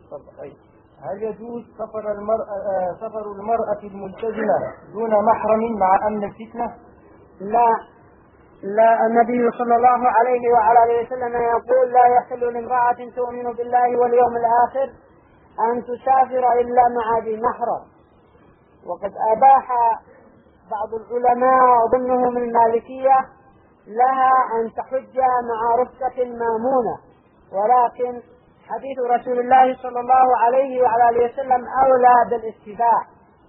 طيب. هل يجوز سفر المرأة الملتزمة دون محرم مع أمن الفتنة؟ لا، النبي صلى الله عليه وعلى اله وسلم يقول: لا يحل لامرأة تؤمن بالله واليوم الآخر أن تسافر إلا مع ذي محرم. وقد أباح بعض العلماء وضمنهم المالكية لها أن تحج مع رفقة مامونة، ولكن حديث رسول الله صلى الله عليه وعلى اله وسلم أولى بالاستباح.